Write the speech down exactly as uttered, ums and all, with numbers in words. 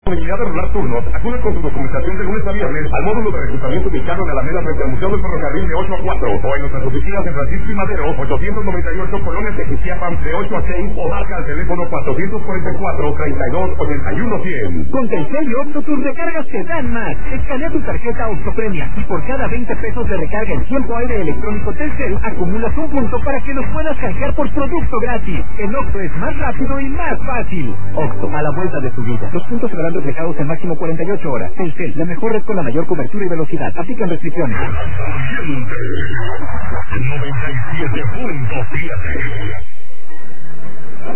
Disponibilidad de rolar turnos. Acude con su documentación de lunes a viernes al módulo de reclutamiento ubicado en Alameda frente al Museo del Ferrocarril de ocho a cuatro o en nuestras oficinas en Francisco y Madero, ochocientos noventa y ocho, Colonia Tequisquiapan, de ocho a seis o marca al teléfono cuatrocientos cuarenta y cuatro, treinta y dos, ochenta y uno, cien. Con Telcel y Octo tus recargas te dan más. Escanea tu tarjeta Octopremia y por cada veinte pesos de recarga en tiempo aire electrónico Telcel acumulas un punto para que los puedas canjear por producto gratis. En Octo es más rápido y más fácil. Octo, a la vuelta de su vida. Los puntos se verán reflejados en máximo cuarenta y ocho horas. Telcel, la mejor red con la mayor cobertura y velocidad. Aplican restricciones. noventa y siete punto siete